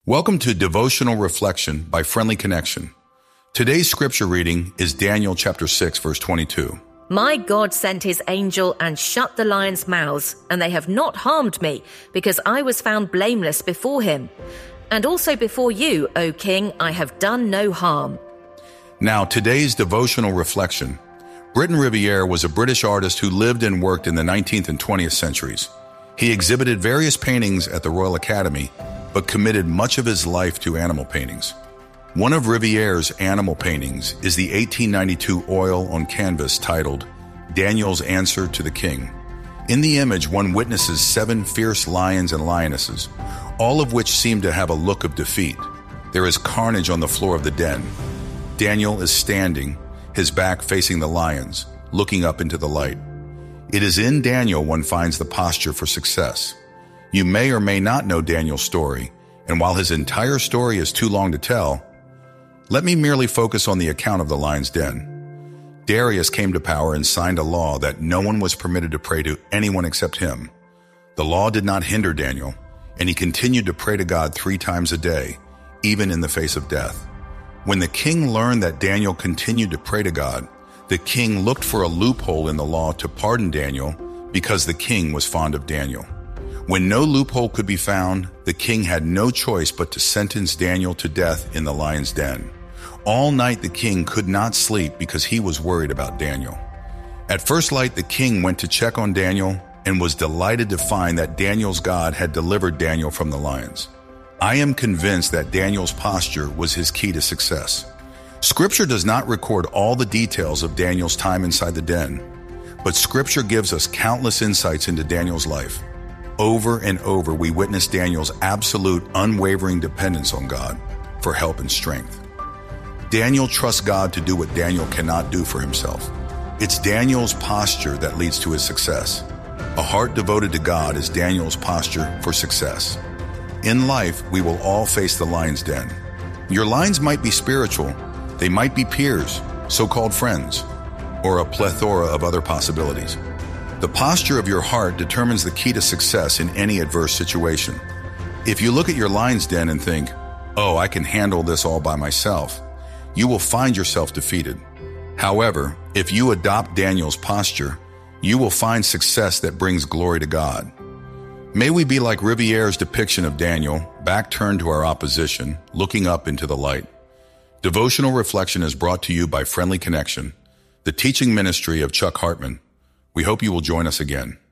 Welcome to Devotional Reflection by Friendly Connection. Today's scripture reading is Daniel chapter 6, verse 22. My God sent his angel and shut the lions' mouths, and they have not harmed me, because I was found blameless before him. And also before you, O King, I have done no harm. Now, today's devotional reflection. Breton Riviere was a British artist who lived and worked in the 19th and 20th centuries. He exhibited various paintings at the Royal Academy, but committed much of his life to animal paintings. One of Riviere's animal paintings is the 1892 oil on canvas titled Daniel's Answer to the King. In the image, one witnesses 7 fierce lions and lionesses, all of which seem to have a look of defeat. There is carnage on the floor of the den. Daniel is standing, his back facing the lions, looking up into the light. It is in Daniel one finds the posture for success. You may or may not know Daniel's story, and while his entire story is too long to tell, let me merely focus on the account of the lion's den. Darius came to power and signed a law that no one was permitted to pray to anyone except him. The law did not hinder Daniel, and he continued to pray to God 3 times a day, even in the face of death. When the king learned that Daniel continued to pray to God, the king looked for a loophole in the law to pardon Daniel because the king was fond of Daniel. When no loophole could be found, the king had no choice but to sentence Daniel to death in the lion's den. All night the king could not sleep because he was worried about Daniel. At first light, the king went to check on Daniel and was delighted to find that Daniel's God had delivered Daniel from the lions. I am convinced that Daniel's posture was his key to success. Scripture does not record all the details of Daniel's time inside the den, but Scripture gives us countless insights into Daniel's life. Over and over, we witness Daniel's absolute, unwavering dependence on God for help and strength. Daniel trusts God to do what Daniel cannot do for himself. It's Daniel's posture that leads to his success. A heart devoted to God is Daniel's posture for success. In life, we will all face the lion's den. Your lions might be spiritual, they might be peers, so-called friends, or a plethora of other possibilities. The posture of your heart determines the key to success in any adverse situation. If you look at your lion's den and think, "Oh, I can handle this all by myself," you will find yourself defeated. However, if you adopt Daniel's posture, you will find success that brings glory to God. May we be like Riviere's depiction of Daniel, back turned to our opposition, looking up into the light. Devotional Reflection is brought to you by Friendly Connection, the teaching ministry of Chuck Hartman. We hope you will join us again.